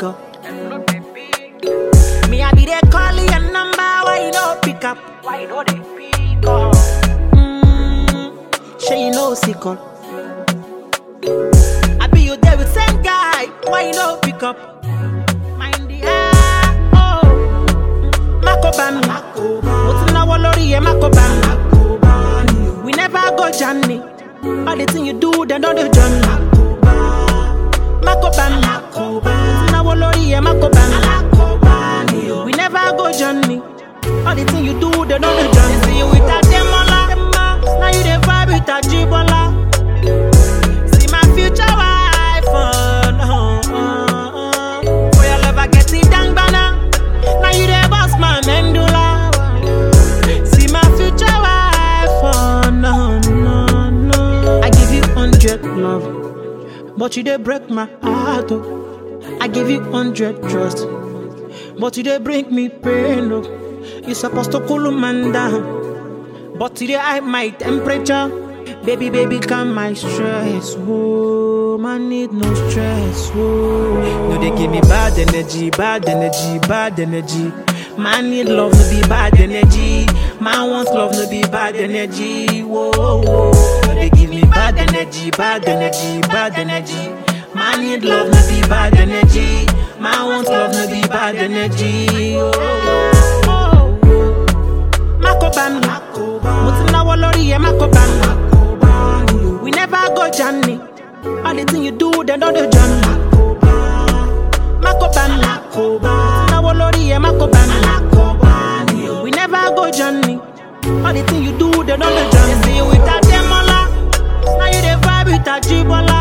figure. Me, I be there calling your number, why you don't pick up? Why don't they pick up? She you know sickle. I be you there with same guy, why you don't pick up? Mind the air, oh. Makoban, what's now Lori Makoban? We never go journey. All the thing you do, they know the journey. Makoban, now Lori Makoban. We never go journey. All the thing you do, they know the journey. See you with a demola, now you the vibe with a jibola. See my future wife, for your love I get it dang bana. Now you the boss man, Mendula. See my future wife, no. I give you 100 love, but you dey break my heart. Oh. I give you 100 trust, but you dey bring me pain. Oh. You supposed to cool man down, but today I my temperature. Baby, calm my stress. Whoa, man need no stress. Whoa, no they give me bad energy. Man need love, no be bad energy. Man wants love, no be bad energy. Whoa, no they give me bad energy. Man need love, no be bad energy. Man wants love, no be bad energy. Makoban, what's now Lori Makoban? We never go journey. All the thing you do, they know the journey. Makoban, now Lori Makoban. We never go journey. All the thing you do, they know the journey. See you with a demola, now you the vibe with a jibola.